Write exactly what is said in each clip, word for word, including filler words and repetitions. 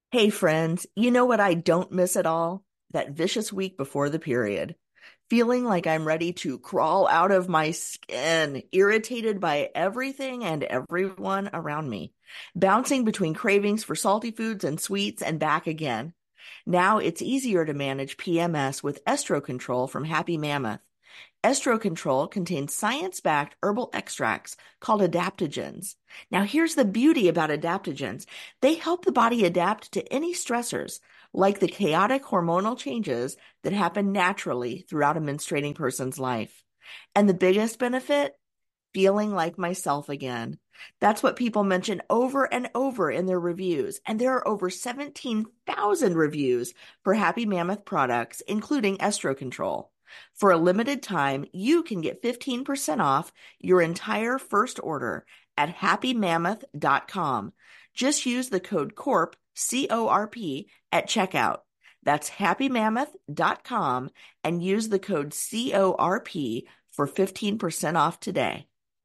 Hey friends, you know what I don't miss at all? That vicious week before the period. Feeling like I'm ready to crawl out of my skin, irritated by everything and everyone around me, bouncing between cravings for salty foods and sweets and back again. Now it's easier to manage P M S with Estro Control from Happy Mammoth. Estro Control contains science-backed herbal extracts called adaptogens. Now, here's the beauty about adaptogens. They help the body adapt to any stressors, like the chaotic hormonal changes that happen naturally throughout a menstruating person's life. And the biggest benefit? Feeling like myself again. That's what people mention over and over in their reviews. And there are over seventeen thousand reviews for Happy Mammoth products, including Estro Control. For a limited time, you can get fifteen percent off your entire first order at happy mammoth dot com. Just use the code CORP, C O R P, at checkout. That's happy mammoth dot com and use the code C O R P for fifteen percent off today.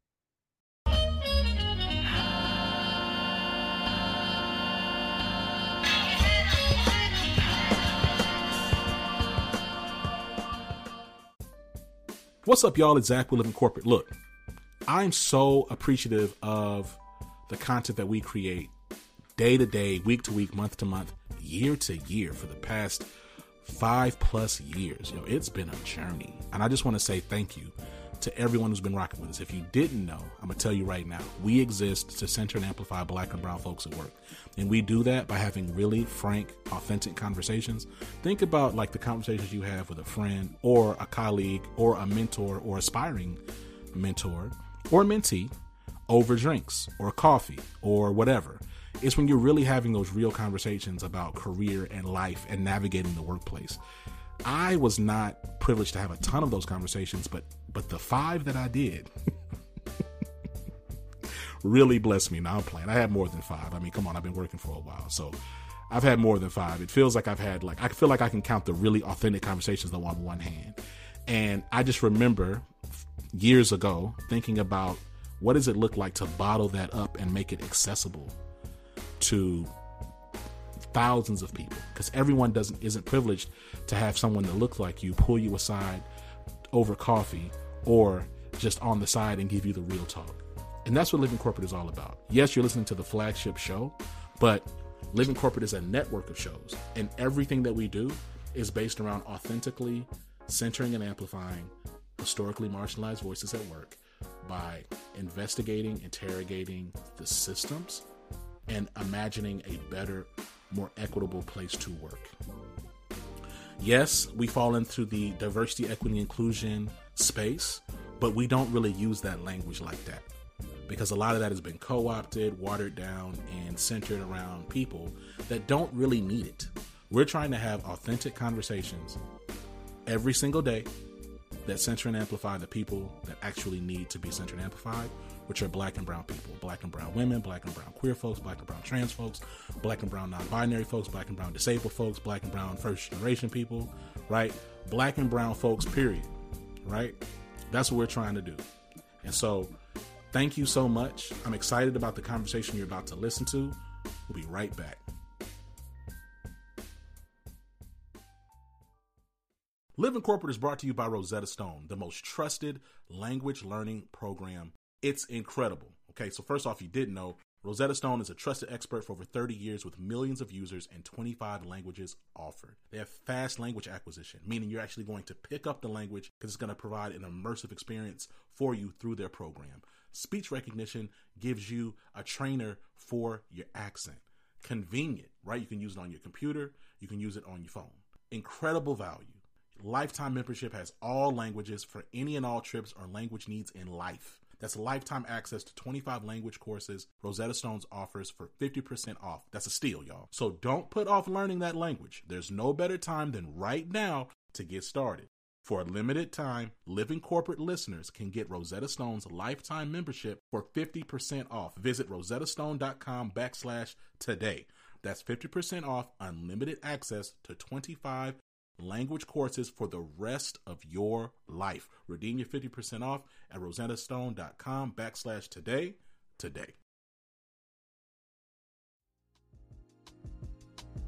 What's up, y'all? It's Zach with Living Corporate. Look, I'm so appreciative of the content that we create day to day, week to week, month to month, year to year for the past five plus years. You know, it's been a journey. And I just want to say thank you to everyone who's been rocking with us. If you didn't know, I'm going to tell you right now, we exist to center and amplify Black and brown folks at work. And we do that by having really frank, authentic conversations. Think about like the conversations you have with a friend or a colleague or a mentor or aspiring mentor or mentee over drinks or coffee or whatever. It's when you're really having those real conversations about career and life and navigating the workplace. I was not privileged to have a ton of those conversations, but but the five that I did really blessed me. Now I'm playing. I had more than five. I mean, come on, I've been working for a while, so I've had more than five. It feels like I've had like I feel like I can count the really authentic conversations though on one hand. And I just remember years ago thinking about what does it look like to bottle that up and make it accessible to thousands of people, because everyone doesn't isn't privileged to have someone that looks like you pull you aside over coffee or just on the side and give you the real talk. And that's what Living Corporate is all about. Yes, you're listening to the flagship show, but Living Corporate is a network of shows, and everything that we do is based around authentically centering and amplifying historically marginalized voices at work by investigating, interrogating the systems, and imagining a better, more equitable place to work. Yes, we fall into the diversity, equity, inclusion space, but we don't really use that language like that because a lot of that has been co-opted, watered down, and centered around people that don't really need it. We're trying to have authentic conversations every single day that center and amplify the people that actually need to be centered and amplified, which are Black and brown people, Black and brown women, Black and brown queer folks, Black and brown trans folks, Black and brown non-binary folks, Black and brown disabled folks, Black and brown first generation people, right? Black and brown folks, period, right? That's what we're trying to do. And so thank you so much. I'm excited about the conversation you're about to listen to. We'll be right back. Living Corporate is brought to you by Rosetta Stone, the most trusted language learning program. It's incredible. Okay, so first off, you didn't know, Rosetta Stone is a trusted expert for over thirty years with millions of users and twenty-five languages offered. They have fast language acquisition, meaning you're actually going to pick up the language because it's going to provide an immersive experience for you through their program. Speech recognition gives you a trainer for your accent. Convenient, right? You can use it on your computer. You can use it on your phone. Incredible value. Lifetime membership has all languages for any and all trips or language needs in life. That's lifetime access to twenty-five language courses Rosetta Stone's offers for fifty percent off. That's a steal, y'all. So don't put off learning that language. There's no better time than right now to get started. For a limited time, Living Corporate listeners can get Rosetta Stone's lifetime membership for fifty percent off. Visit rosettastone.com backslash today. That's fifty percent off unlimited access to twenty-five language courses for the rest of your life. Redeem your fifty percent off at rosettastone.com backslash today today.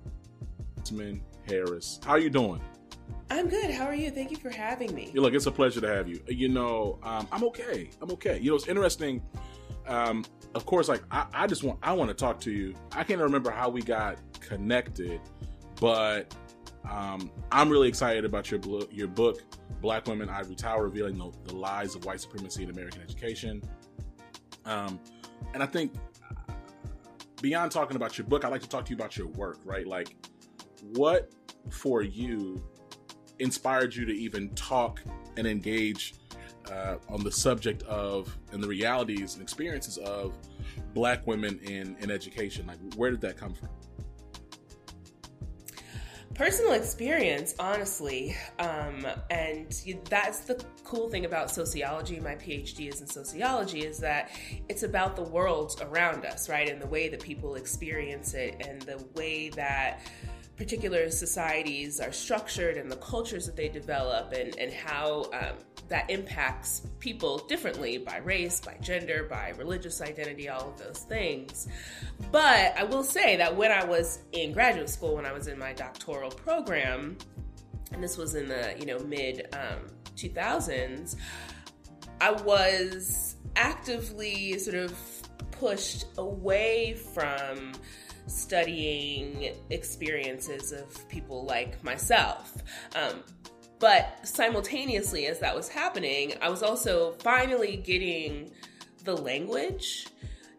Wightman Harris. How are you doing? I'm good. How are you? Thank you for having me. Yeah, look, it's a pleasure to have you. You know, um, I'm okay. I'm okay. You know, it's interesting. Um, of course, like I, I just want I want to talk to you. I can't remember how we got connected, but um, I'm really excited about your blo- your book, Black Women Ivory Tower: Revealing the, the Lies of White Supremacy in American Education. Um, and I think beyond talking about your book, I'd like to talk to you about your work. Right, like what for you inspired you to even talk and engage uh, on the subject of and the realities and experiences of Black women in, in education? Like, where did that come from? Personal experience, honestly. Um, and that's the cool thing about sociology. My PhD is in sociology, is that it's about the world around us, right? And the way that people experience it and the way that particular societies are structured and the cultures that they develop, and, and how um, that impacts people differently by race, by gender, by religious identity, all of those things. But I will say that when I was in graduate school, when I was in my doctoral program, and this was in the you know mid um, two thousands, I was actively sort of pushed away from studying experiences of people like myself. Um, but simultaneously, as that was happening, I was also finally getting the language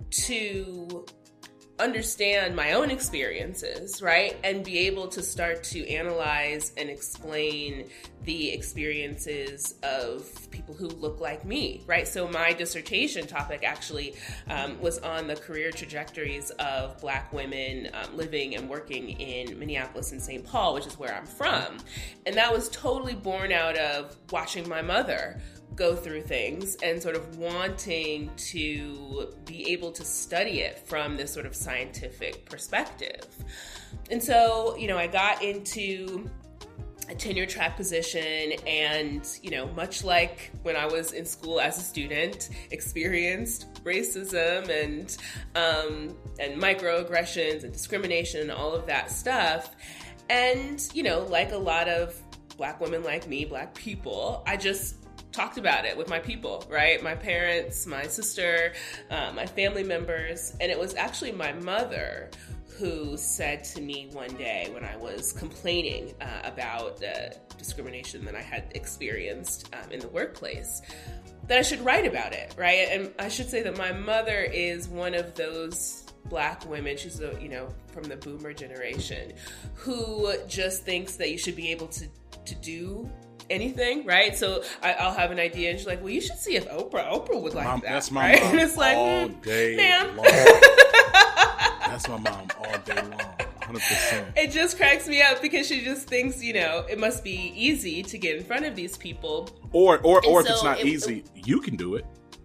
to understand my own experiences, right? And be able to start to analyze and explain the experiences of people who look like me, right? So my dissertation topic actually um, was on the career trajectories of Black women um, living and working in Minneapolis and Saint Paul, which is where I'm from. And that was totally born out of watching my mother go through things and sort of wanting to be able to study it from this sort of scientific perspective. And so, you know, I got into a tenure track position and, you know, much like when I was in school as a student, experienced racism and, um, and microaggressions and discrimination and all of that stuff. And, you know, like a lot of Black women like me, Black people, I just talked about it with my people, right? My parents, my sister, uh, my family members. And it was actually my mother who said to me one day when I was complaining uh, about the discrimination that I had experienced um, in the workplace, that I should write about it, right? And I should say that my mother is one of those Black women, she's a, you know, from the boomer generation, who just thinks that you should be able to, to do anything, right? So I, I'll have an idea, and she's like, "Well, you should see if Oprah, Oprah would like mom, that." That's my right? mom and it's like, all mm, day ma'am. long. That's my mom all day long, one hundred percent. It just cracks me up because she just thinks, you know, it must be easy to get in front of these people, or or or and if so it's not it, easy, it, you can do it.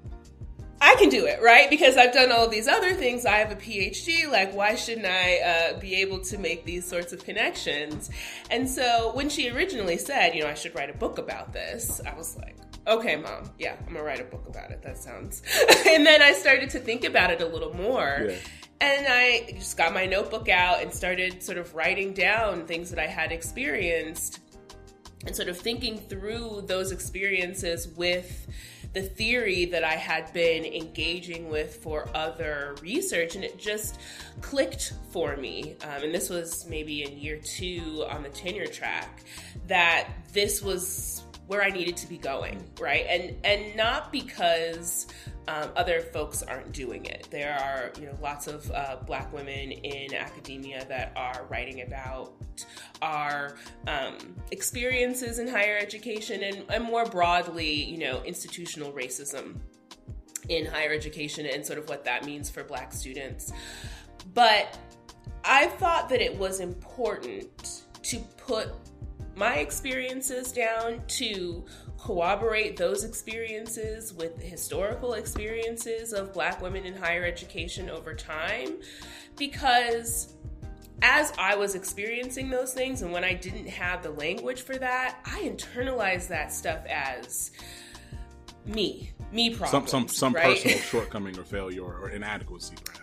I can do it, right? Because I've done all of these other things. I have a P H D. Like, why shouldn't I uh, be able to make these sorts of connections? And so when she originally said, you know, I should write a book about this, I was like, okay, Mom, yeah, I'm gonna write a book about it. That sounds... And then I started to think about it a little more. Yeah. And I just got my notebook out and started sort of writing down things that I had experienced and sort of thinking through those experiences with the theory that I had been engaging with for other research, and it just clicked for me. Um, and this was maybe in year two on the tenure track, that this was where I needed to be going, right? And and not because um, other folks aren't doing it. There are, you know, lots of uh, Black women in academia that are writing about our um, experiences in higher education and, and more broadly, you know, institutional racism in higher education and sort of what that means for Black students. But I thought that it was important to put my experiences down, to corroborate those experiences with historical experiences of Black women in higher education over time, because as I was experiencing those things and when I didn't have the language for that, I internalized that stuff as me, me problems. Some some some right? personal shortcoming or failure or inadequacy, perhaps.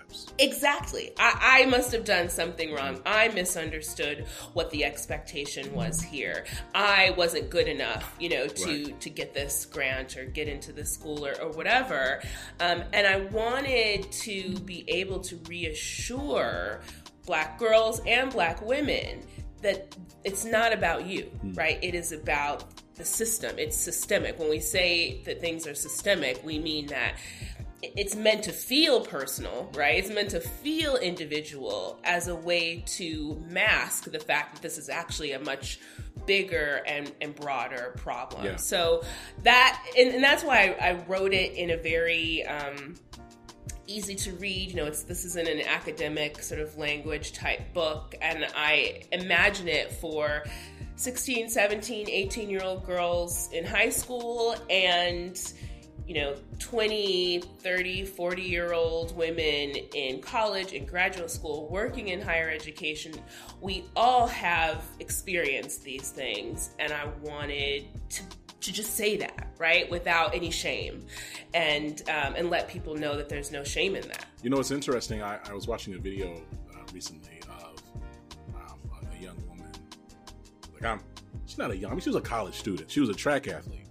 times. Exactly. I, I must have done something wrong. I misunderstood what the expectation was here. I wasn't good enough, you know, to, right. to get this grant or get into this school or, or whatever. Um, and I wanted to be able to reassure Black girls and Black women that it's not about you, mm. right? It is about the system. It's systemic. When we say that things are systemic, we mean that it's meant to feel personal, right? It's meant to feel individual as a way to mask the fact that this is actually a much bigger and, and broader problem. Yeah. So that, and, and that's why I, I wrote it in a very um, easy to read, you know, it's this isn't an academic sort of language type book, and I imagine it for sixteen, seventeen, eighteen year old girls in high school and, you know, twenty, thirty, forty year old women in college, in graduate school, working in higher education. We all have experienced these things, and I wanted to, to just say that, right, without any shame, and um, and let people know that there's no shame in that. You know, it's interesting. I, I was watching a video uh, recently of um, a young woman. Like, I'm, she's not a young, I mean, she was a college student. She was a track athlete.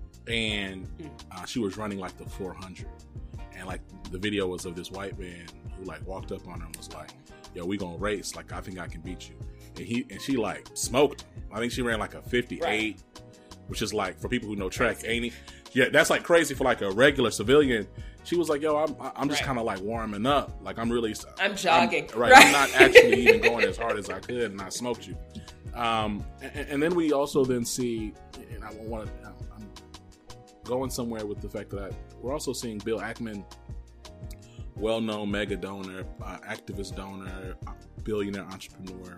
And uh, she was running like the four hundred, and like the video was of this white man who like walked up on her and was like, "Yo, we gonna race? Like, I think I can beat you." And he and she like smoked him. I think she ran like a fifty-eight, right. Which is like, for people who know track, ain't he? Yeah, that's like crazy for like a regular civilian. She was like, "Yo, I'm I'm just right. kind of like warming up. Like, I'm really I'm jogging. I'm, right, right, I'm not actually even going as hard as I could, and I smoked you." Um, and, and then we also then see, and I want to. Going somewhere with the fact that I, we're also seeing Bill Ackman, well-known mega donor, uh, activist donor, billionaire entrepreneur,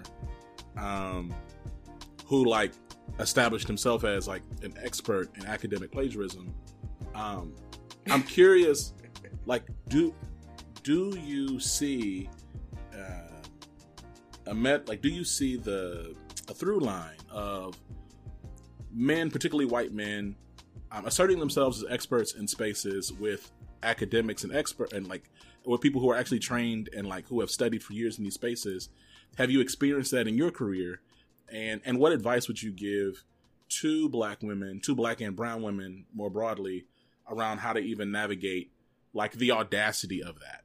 um, who like established himself as like an expert in academic plagiarism. Um, I'm curious, like, do do you see uh, a met like do you see the a through line of men, particularly white men, Um, asserting themselves as experts in spaces with academics and expert and like with people who are actually trained and like who have studied for years in these spaces? Have you experienced that in your career? And and what advice would you give to Black women, to Black and brown women more broadly, around how to even navigate like the audacity of that?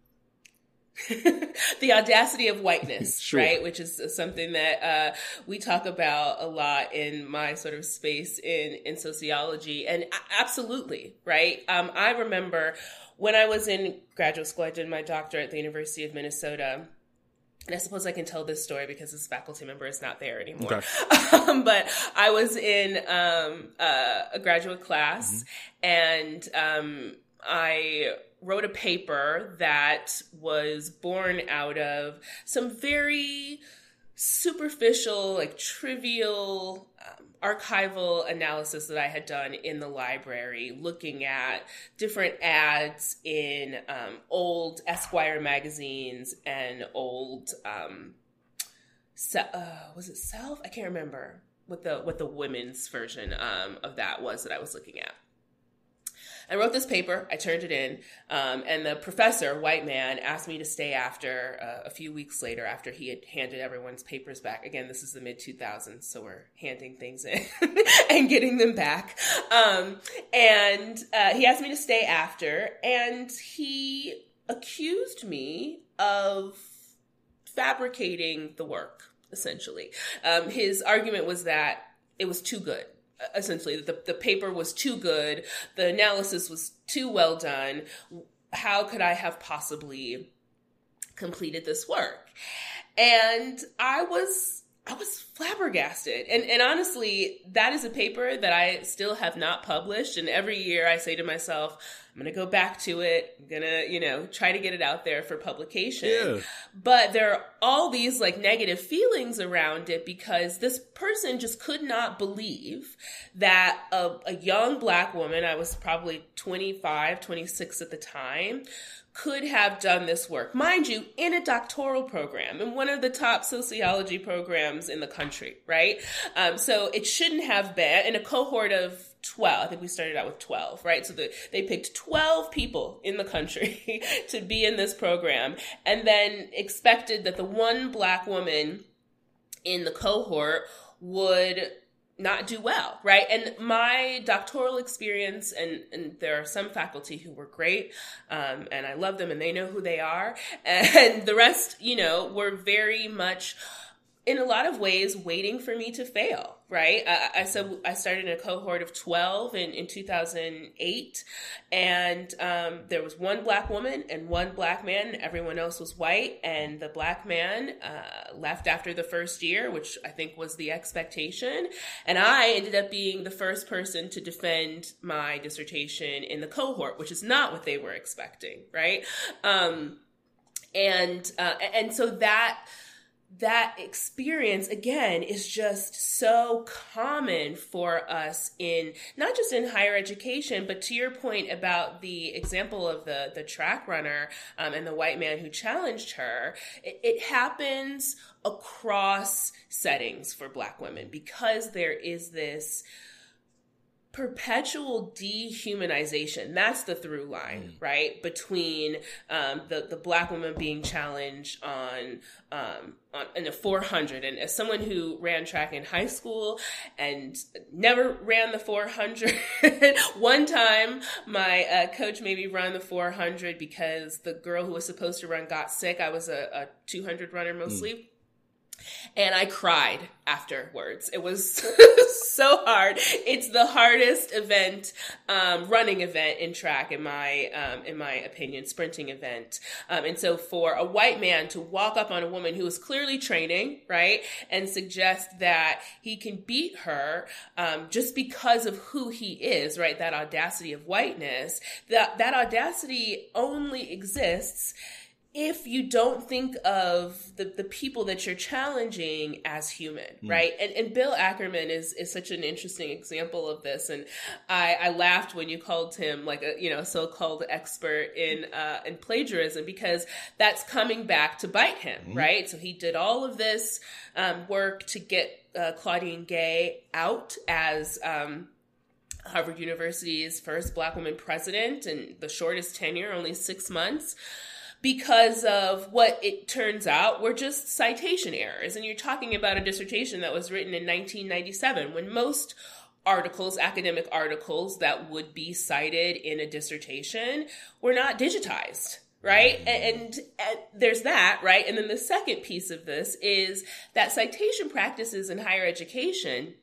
The audacity of whiteness, sure. right? Which is something that uh, we talk about a lot in my sort of space in, in sociology. And absolutely, right? Um, I remember when I was in graduate school, I did my doctorate at the University of Minnesota. And I suppose I can tell this story because this faculty member is not there anymore. Okay. Um, but I was in um, uh, a graduate class, mm-hmm. and um, I wrote a paper that was born out of some very superficial, like trivial um, archival analysis that I had done in the library, looking at different ads in um, old Esquire magazines and old, um, se- uh, was it Self? I can't remember what the what the women's version um, of that was that I was looking at. I wrote this paper, I turned it in, um, and the professor, white man, asked me to stay after uh, a few weeks later after he had handed everyone's papers back. Again, this is the mid two thousands, so we're handing things in and getting them back. Um, and uh, he asked me to stay after, and he accused me of fabricating the work, essentially. Um, his argument was that it was too good. Essentially, the, the paper was too good. The analysis was too well done. How could I have possibly completed this work? And I was, I was flabbergasted. And, and honestly, that is a paper that I still have not published. And every year I say to myself, I'm going to go back to it. I'm going to, you know, try to get it out there for publication. Yeah. But there are all these like negative feelings around it because this person just could not believe that a, a young Black woman, I was probably twenty-five, twenty-six at the time, could have done this work, mind you, in a doctoral program, in one of the top sociology programs in the country, right? Um, so it shouldn't have been in a cohort of twelve. I think we started out with twelve, right? So the, they picked twelve people in the country to be in this program, and then expected that the one Black woman in the cohort would not do well, right? And my doctoral experience, and, and there are some faculty who were great, um, and I love them and they know who they are. And the rest, you know, were very much, in a lot of ways, waiting for me to fail, right? I, I said I started in a cohort of twelve in, in two thousand eight, and um, there was one Black woman and one Black man, and everyone else was white, and the Black man uh, left after the first year, which I think was the expectation, and I ended up being the first person to defend my dissertation in the cohort, which is not what they were expecting, right? Um, and uh, and so that... that experience, again, is just so common for us in, not just in higher education, but to your point about the example of the, the track runner um, and the white man who challenged her, it, it happens across settings for Black women because there is this perpetual dehumanization. That's the through line, mm. right? Between um, the, the Black woman being challenged on, um, on in a four hundred. And as someone who ran track in high school and never ran the four hundred, one time my uh, coach made me run the four hundred because the girl who was supposed to run got sick. I was a, a two hundred runner mostly. Mm. And I cried afterwards. It was so hard. It's the hardest event, um, running event in track, in my um, in my opinion, sprinting event. Um, and so for a white man to walk up on a woman who is clearly training, right, and suggest that he can beat her um, just because of who he is, right, that audacity of whiteness, that that audacity only exists if you don't think of the, the people that you're challenging as human, mm. right? And and Bill Ackerman is is such an interesting example of this. And I, I laughed when you called him like a you know so-called expert in uh, in plagiarism, because that's coming back to bite him, mm. right? So he did all of this um, work to get uh, Claudine Gay out as um, Harvard University's first Black woman president, and the shortest tenure, only six months. Because of what it turns out were just citation errors. And you're talking about a dissertation that was written in nineteen ninety-seven, when most articles, academic articles that would be cited in a dissertation were not digitized, right? And, and, and there's that, right? And then the second piece of this is that citation practices in higher education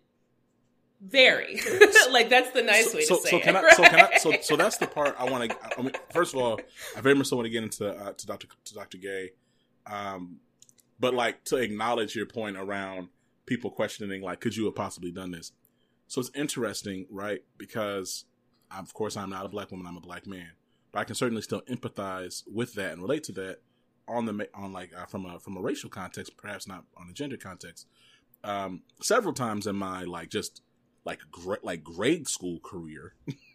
vary. Like, that's the nice so, way so, to say so can it. I, right? so can I? So so that's the part I want to. I mean, first of all, I very much so want to get into uh, to Doctor to Doctor Gay, um, but like to acknowledge your point around people questioning, like, could you have possibly done this? So it's interesting, right? Because of course I'm not a Black woman, I'm a Black man, but I can certainly still empathize with that and relate to that on the on like uh, from a from a racial context, perhaps not on a gender context. Um, several times in my like just like gra- like grade school career,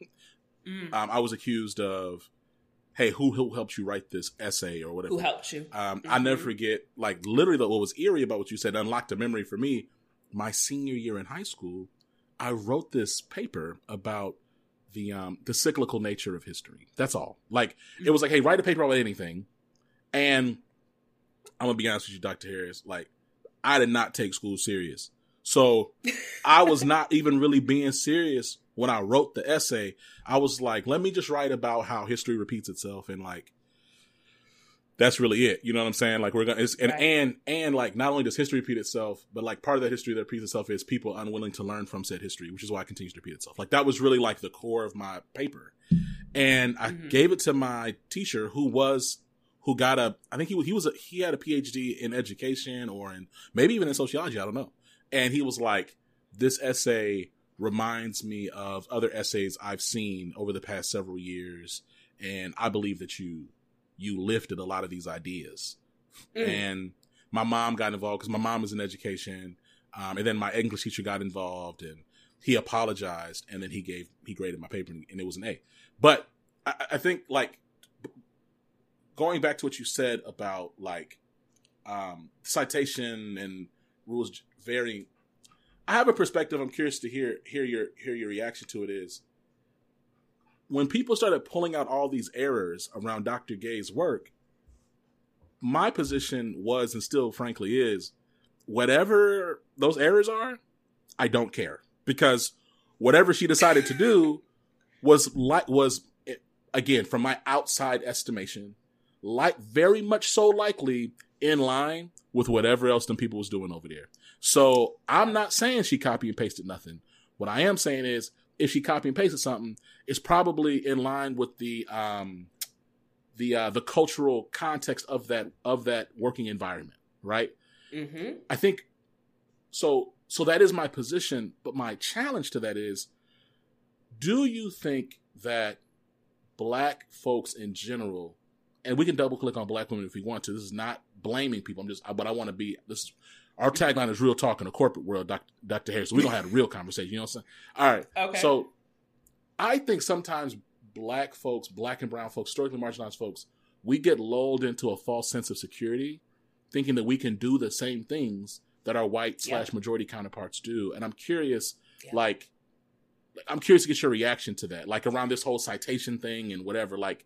mm. um, I was accused of, hey, who, who helped you write this essay or whatever? Who helped you? Um, mm-hmm. I never forget, like literally what was eerie about what you said unlocked a memory for me. My senior year in high school, I wrote this paper about the um, the cyclical nature of history. That's all. Like, it was like, hey, write a paper about anything. And I'm going to be honest with you, Doctor Harris, like, I did not take school serious. So I was not even really being serious when I wrote the essay. I was like, let me just write about how history repeats itself. And like, that's really it. You know what I'm saying? Like, we're going to, and, right. and, and like, not only does history repeat itself, but like part of that history that repeats itself is people unwilling to learn from said history, which is why it continues to repeat itself. Like, that was really like the core of my paper. And I mm-hmm. gave it to my teacher who was, who got a, I think he was, he was a, he had a P H D in education or in, maybe even in sociology. I don't know. And he was like, this essay reminds me of other essays I've seen over the past several years. And I believe that you, you lifted a lot of these ideas. Mm. And my mom got involved because my mom is in education. Um, and then my English teacher got involved and he apologized. And then he gave, he graded my paper and it was an A. But I, I think like going back to what you said about like um, citation and rules varying, I have a perspective. I'm curious to hear hear your hear your reaction to it. Is when people started pulling out all these errors around Doctor Gay's work, my position was, and still frankly is, whatever those errors are, I don't care, because whatever she decided to do was like was again, from my outside estimation, like very much so likely in line with whatever else them people was doing over there. So I'm not saying she copy and pasted nothing. What I am saying is, if she copy and pasted something, it's probably in line with the um, the uh, the cultural context of that of that working environment, right? Mm-hmm. I think so. So that is my position. But my challenge to that is, do you think that Black folks in general, and we can double click on Black women if we want to. This is not blaming people. I'm just, but I want to be. This is, our tagline is real talk in the corporate world, Doctor Doctor Harris. So we don't have a real conversation. You know what I'm saying? All right. Okay. So I think sometimes Black folks, Black and brown folks, historically marginalized folks, we get lulled into a false sense of security, thinking that we can do the same things that our white slash majority counterparts do. And I'm curious, yeah. like, I'm curious to get your reaction to that, like around this whole citation thing and whatever. Like,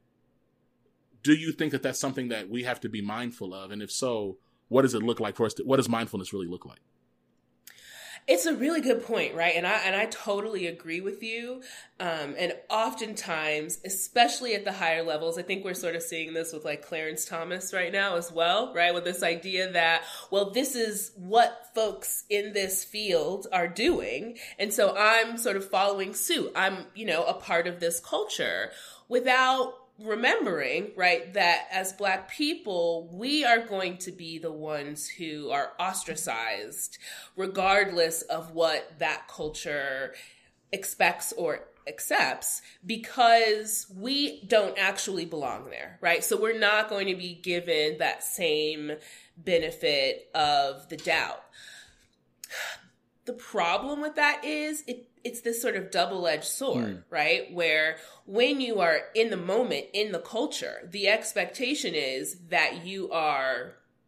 do you think that that's something that we have to be mindful of? And if so, what does it look like for us? To, what does mindfulness really look like? It's a really good point, right? And I and I totally agree with you. Um, and oftentimes, especially at the higher levels, I think we're sort of seeing this with like Clarence Thomas right now as well, right? With this idea that, well, this is what folks in this field are doing. And so I'm sort of following suit. I'm, you know, a part of this culture without remembering, right, that as Black people, we are going to be the ones who are ostracized regardless of what that culture expects or accepts, because we don't actually belong there, right? So we're not going to be given that same benefit of the doubt. The problem with that is it it's this sort of double-edged sword, mm. right? Where when you are in the moment, in the culture, the expectation is that you are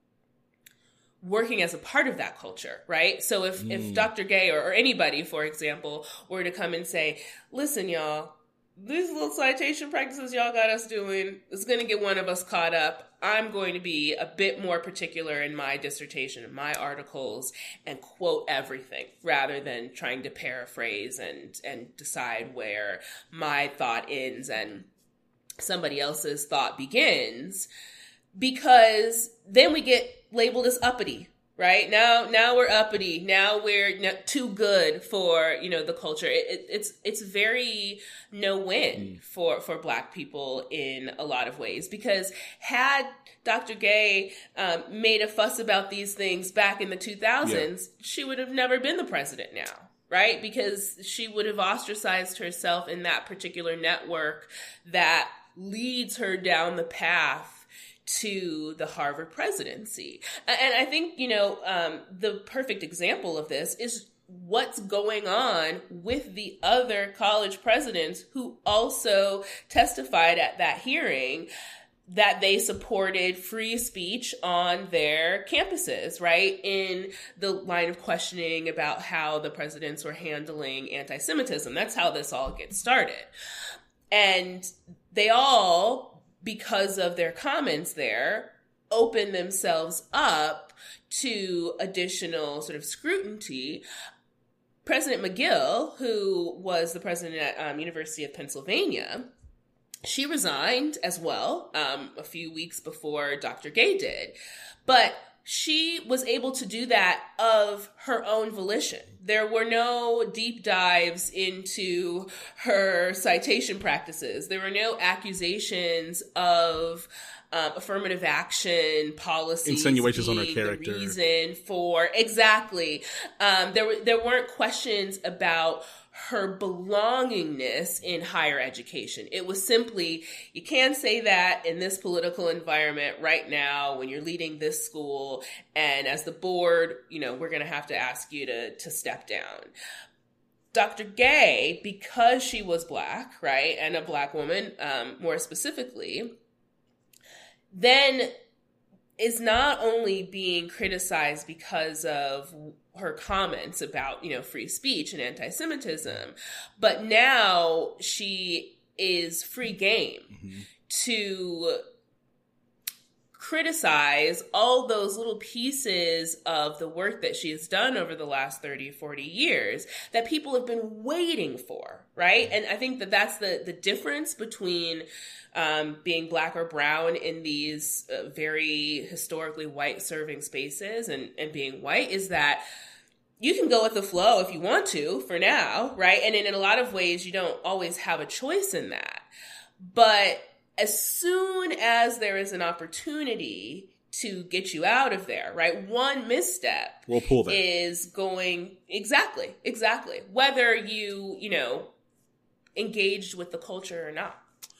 working as a part of that culture, right? So if, mm. if Doctor Gay or, or anybody, for example, were to come and say, listen, y'all, these little citation practices y'all got us doing is going to get one of us caught up. I'm going to be a bit more particular in my dissertation, in my articles, and quote everything rather than trying to paraphrase and, and decide where my thought ends and somebody else's thought begins, because then we get labeled as uppity. Right now, now we're uppity. Now we're not too good for, you know, the culture. It, it, it's it's very no win mm. for for Black people in a lot of ways. Because had Doctor Gay um, made a fuss about these things back in the two thousands, yeah. she would have never been the president now, right? Because she would have ostracized herself in that particular network that leads her down the path to the Harvard presidency. And I think, you know, um, the perfect example of this is what's going on with the other college presidents who also testified at that hearing that they supported free speech on their campuses, right? In the line of questioning about how the presidents were handling anti-Semitism. That's how this all gets started. And they all, because of their comments there, open themselves up to additional sort of scrutiny. President McGill, who was the president at um, University of Pennsylvania, she resigned as well um, a few weeks before Doctor Gay did. But she was able to do that of her own volition. There were no deep dives into her citation practices. There were no accusations of um, affirmative action policies, insinuations on her character, the reason for exactly. Um, there were there weren't questions about her belongingness in higher education. It was simply, you can't say that in this political environment right now when you're leading this school, and as the board, you know, we're going to have to ask you to, to step down. Doctor Gay, because she was Black, right, and a Black woman, um, more specifically, then is not only being criticized because of her comments about, you know, free speech and anti-Semitism, but now she is free game mm-hmm. to criticize all those little pieces of the work that she has done over the last thirty, forty years that people have been waiting for, right? And I think that that's the, the difference between um, being Black or brown in these uh, very historically white serving spaces and, and being white is that you can go with the flow if you want to for now, right? And in, in a lot of ways, you don't always have a choice in that. But as soon as there is an opportunity to get you out of there, right? One misstep we'll pull that. is going, exactly, exactly. Whether you, you know, engaged with the culture or not.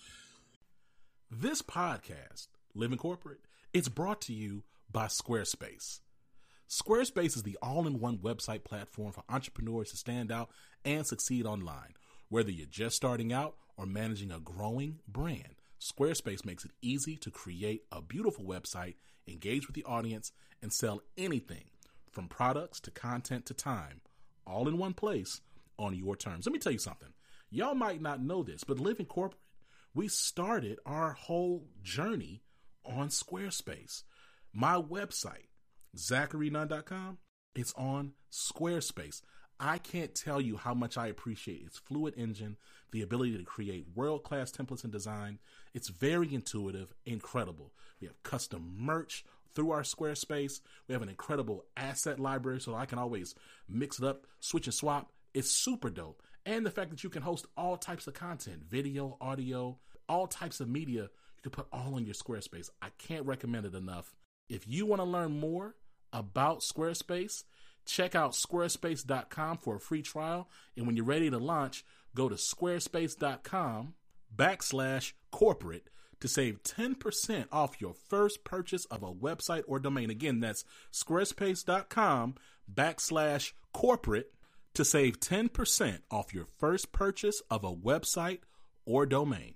This podcast, Living Corporate, it's brought to you by Squarespace. Squarespace is the all-in-one website platform for entrepreneurs to stand out and succeed online. Whether you're just starting out or managing a growing brand, Squarespace makes it easy to create a beautiful website, engage with the audience, and sell anything from products to content to time, all in one place on your terms. Let me tell you something. Y'all might not know this, but Living Corporate, we started our whole journey on Squarespace. My website, Zachary Nunn dot com, it's on Squarespace. I can't tell you how much I appreciate its fluid engine, the ability to create world-class templates and design. It's very intuitive, incredible. We have custom merch through our Squarespace. We have an incredible asset library so I can always mix it up, switch and swap. It's super dope. And the fact that you can host all types of content, video, audio, all types of media, you can put all on your Squarespace. I can't recommend it enough. If you want to learn more about Squarespace, check out squarespace dot com for a free trial. And when you're ready to launch, go to squarespace dot com backslash corporate to save ten percent off your first purchase of a website or domain. Again, that's squarespace dot com backslash corporate to save ten percent off your first purchase of a website or domain.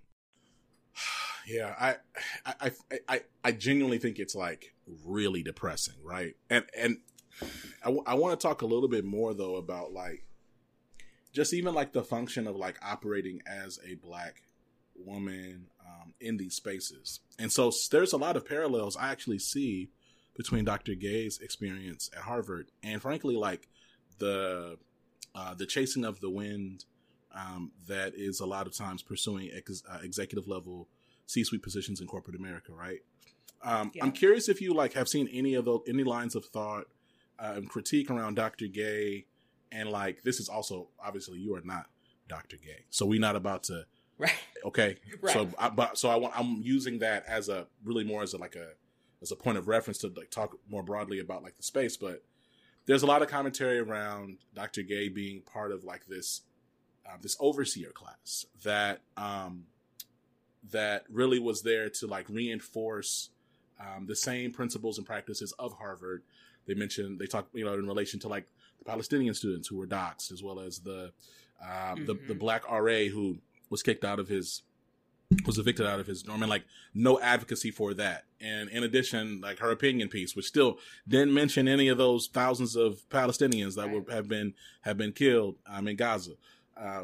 Yeah, I, I, I, I, I genuinely think it's like really depressing, right? And, and I, w- I want to talk a little bit more though about like just even like the function of like operating as a Black woman um, in these spaces. And so there's a lot of parallels I actually see between Doctor Gay's experience at Harvard and frankly like the uh, the chasing of the wind um, that is a lot of times pursuing ex- uh, executive level C-suite positions in corporate America, right? Um, yeah. I'm curious if you like have seen any of those, any lines of thought uh, and critique around Doctor Gay, and like this is also obviously you are not Doctor Gay, so we're not about to, right? Okay, right. So I, but so I want I'm using that as a really more as a like a as a point of reference to like talk more broadly about like the space, but there's a lot of commentary around Doctor Gay being part of like this uh, this overseer class that. Um, that really was there to like reinforce um, the same principles and practices of Harvard. They mentioned, they talked, you know, in relation to like the Palestinian students who were doxxed, as well as the, uh, mm-hmm. the, the Black R A who was kicked out of his, was evicted out of his dorm, and like no advocacy for that. And in addition, like her opinion piece, which still didn't mention any of those thousands of Palestinians that right. were, have been, have been killed um, in Gaza. Uh,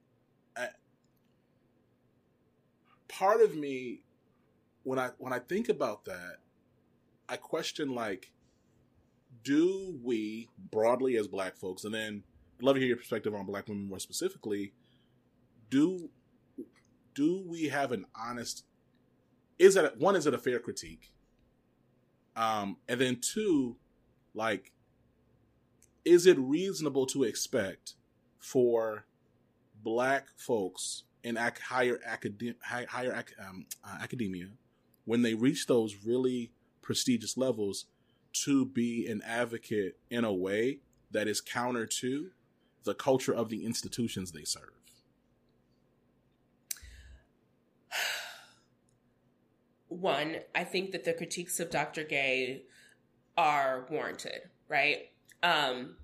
Part of me, when I when I think about that, I question like, do we broadly as Black folks, and then I'd love to hear your perspective on Black women more specifically, do do we have an honest, is it, one, is it a fair critique? Um, and then two, like, is it reasonable to expect for Black folks in ac- higher, academ- high, higher ac- um, uh, academia, when they reach those really prestigious levels, to be an advocate in a way that is counter to the culture of the institutions they serve? One, I think that the critiques of Doctor Gay are warranted, right? Um,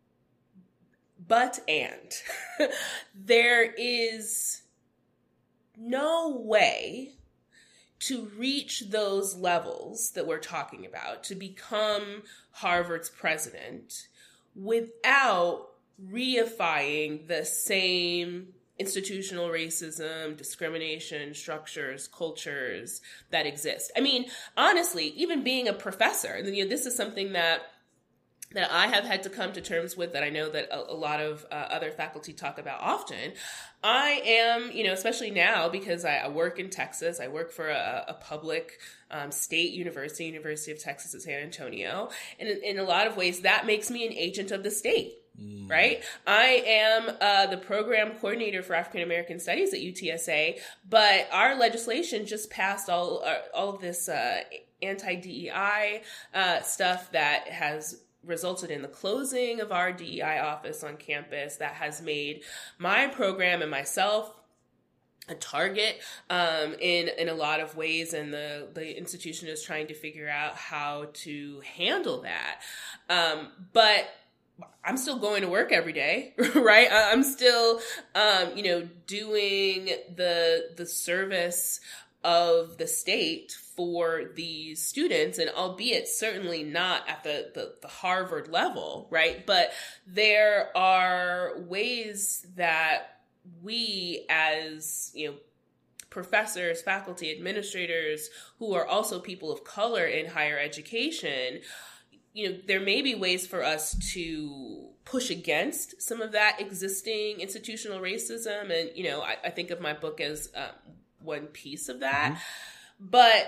But, and, there is no way to reach those levels that we're talking about, to become Harvard's president, without reifying the same institutional racism, discrimination, structures, cultures that exist. I mean, honestly, even being a professor, and you know, this is something that that I have had to come to terms with, that I know that a, a lot of uh, other faculty talk about often. I am, you know, especially now, because I, I work in Texas, I work for a, a public um, state university, University of Texas at San Antonio. And in, in a lot of ways, that makes me an agent of the state. Mm. Right? I am uh, the program coordinator for African American Studies at U T S A, but our legislation just passed all, uh, all of this uh, anti-D E I uh, stuff that has resulted in the closing of our D E I office on campus, that has made my program and myself a target um, in in a lot of ways, and the, the institution is trying to figure out how to handle that. Um, but I'm still going to work every day, right? I'm still, um, you know, doing the the service of the state for these students, and albeit certainly not at the, the, the Harvard level, right? But there are ways that we as, you know, professors, faculty, administrators, who are also people of color in higher education, you know, there may be ways for us to push against some of that existing institutional racism. And, you know, I, I think of my book as um, one piece of that. Mm-hmm. But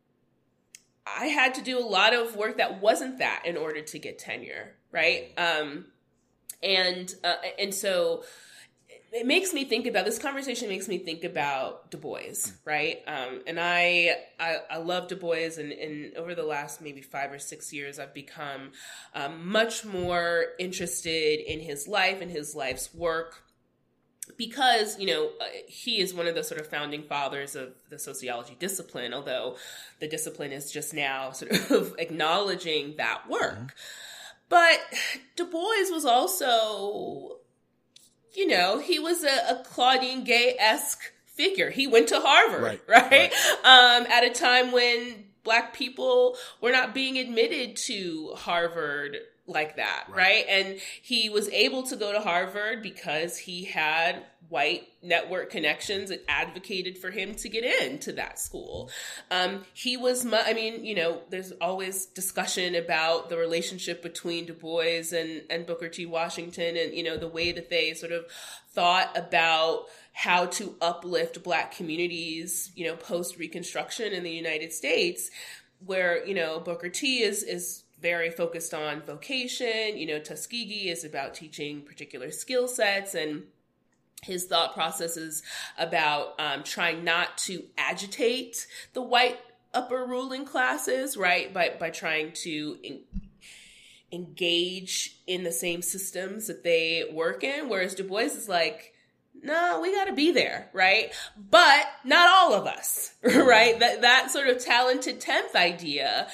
I had to do a lot of work that wasn't that in order to get tenure, right? Um, and uh, and so it makes me think about, this conversation makes me think about Du Bois, right? Um, and I, I I love Du Bois, and, and over the last maybe five or six years, I've become um, much more interested in his life and his life's work. Because, you know, uh, he is one of the sort of founding fathers of the sociology discipline, although the discipline is just now sort of acknowledging that work. Mm-hmm. But Du Bois was also, you know, he was a, a Claudine Gay-esque figure. He went to Harvard, right? right? right. Um, at a time when Black people were not being admitted to Harvard like that, right. right? And he was able to go to Harvard because he had white network connections that advocated for him to get into that school. Um, he was, mu- I mean, you know, there's always discussion about the relationship between Du Bois and, and Booker T. Washington, and, you know, the way that they sort of thought about how to uplift Black communities, you know, post-Reconstruction in the United States, where, you know, Booker T is, is, very focused on vocation. You know, Tuskegee is about teaching particular skill sets, and his thought process is about um, trying not to agitate the white upper ruling classes, right? By, by trying to in, engage in the same systems that they work in. Whereas Du Bois is like, no, we got to be there, right? But not all of us, right? That, that sort of talented tenth idea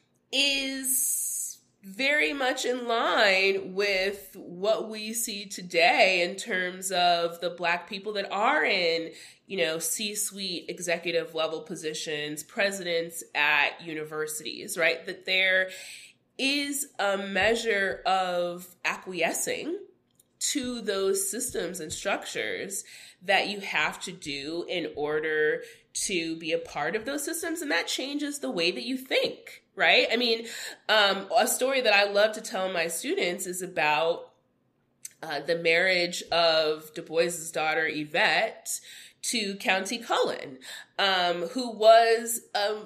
is very much in line with what we see today in terms of the Black people that are in, you know, C-suite executive level positions, presidents at universities, right? That there is a measure of acquiescing to those systems and structures that you have to do in order to be a part of those systems. And that changes the way that you think, right? I mean, um, a story that I love to tell my students is about uh, the marriage of Du Bois's daughter, Yvette, to County Cullen, um, who was um,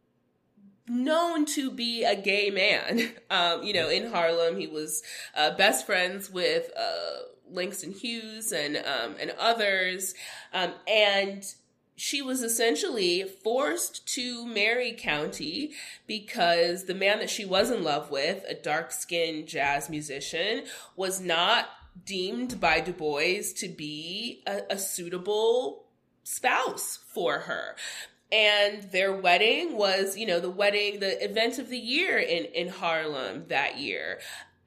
known to be a gay man. Um, you know, in Harlem, he was uh, best friends with uh, Langston Hughes and um, and others, um, and she was essentially forced to marry County because the man that she was in love with, a dark-skinned jazz musician, was not deemed by Du Bois to be a, a suitable spouse for her. And their wedding was, you know, the wedding, the event of the year in, in Harlem that year.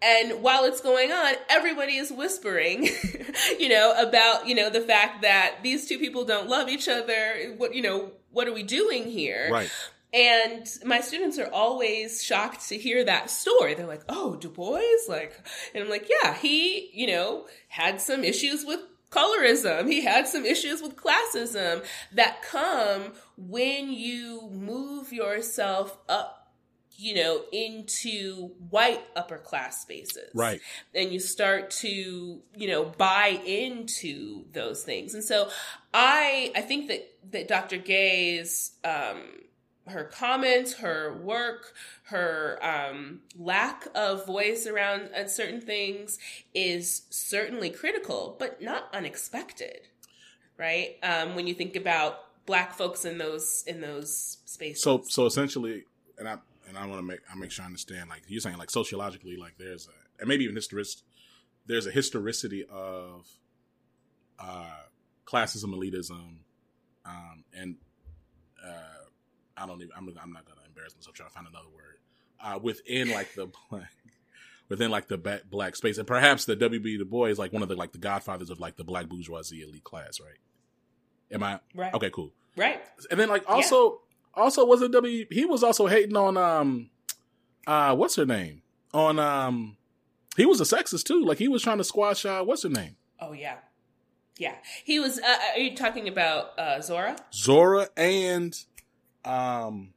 And while it's going on, everybody is whispering, you know, about, you know, the fact that these two people don't love each other. What, you know, what are we doing here? Right. And my students are always shocked to hear that story. They're like, oh, Du Bois? Like, and I'm like, yeah, he, you know, had some issues with colorism. He had some issues with classism that come when you move yourself up, you know, into white upper class spaces. Right. And you start to, you know, buy into those things. And so I, I think that, that Doctor Gay's, um, her comments, her work, her um, lack of voice around uh, certain things is certainly critical, but not unexpected, right? Um, when you think about Black folks in those in those spaces. So, so essentially, and I and I want to make I make sure I understand. Like you're saying, like sociologically, like there's a, and maybe even historic, there's a historicity of uh, classism, elitism, um, and uh, I don't even. I'm, I'm not gonna embarrass myself trying to find another word uh, within like the black, within like the ba- black space, and perhaps the W B Du Bois is like one of the like the godfathers of like the black bourgeoisie elite class, right? Am I right? Okay, cool. Right. And then like also yeah. also was it W? He was also hating on um uh what's her name on um he was a sexist too. Like he was trying to squash uh what's her name? Oh yeah. Yeah, he was. Uh, are you talking about uh, Zora? Zora and. Um,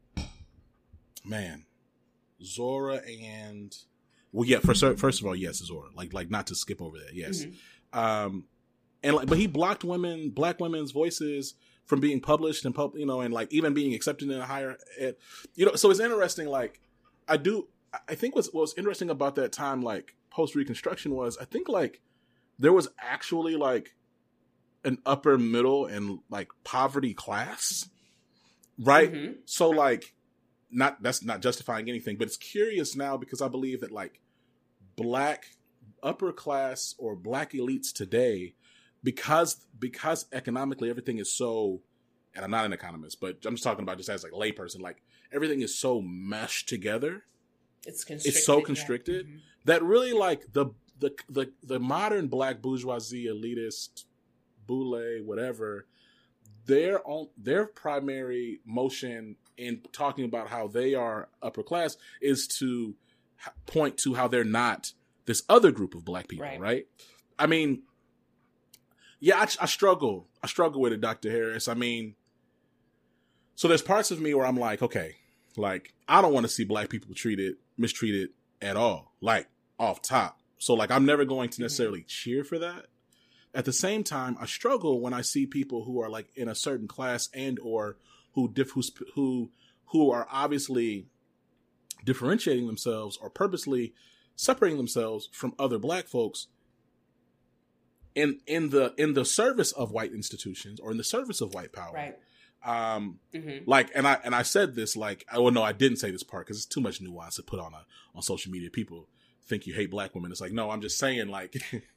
man, Zora and well, yeah. First, first of all, yes, Zora. Like, like not to skip over that. Yes, mm-hmm. um, and like, but he blocked women, black women's voices from being published and pub, you know, and like even being accepted in a higher ed, you know. So it's interesting. Like, I do, I think what's what was interesting about that time, like post Reconstruction, was I think like there was actually like an upper middle and like poverty class. Right. Mm-hmm. So like, not, that's not justifying anything, but it's curious now because I believe that like black upper class or black elites today, because, because economically everything is so, and I'm not an economist, but I'm just talking about just as like a layperson, like everything is so meshed together. It's constricted. It's so constricted yeah. mm-hmm. that really like the, the, the, the modern black bourgeoisie elitist, boule, whatever, Their own, their primary motion in talking about how they are upper class is to point to how they're not this other group of black people, right? right? I mean, yeah, I, I struggle. I struggle with it, Doctor Harris. I mean, so there's parts of me where I'm like, okay, like, I don't want to see black people treated, mistreated at all, like, off top. So, like, I'm never going to necessarily mm-hmm. cheer for that. At the same time, I struggle when I see people who are like in a certain class and or who diff, who's, who who are obviously differentiating themselves or purposely separating themselves from other black folks in in the in the service of white institutions or in the service of white power. Right. Um, mm-hmm. like, and I and I said this like, oh no, I didn't say this part because it's too much nuance to put on a on social media. People think you hate black women. It's like, no, I'm just saying like.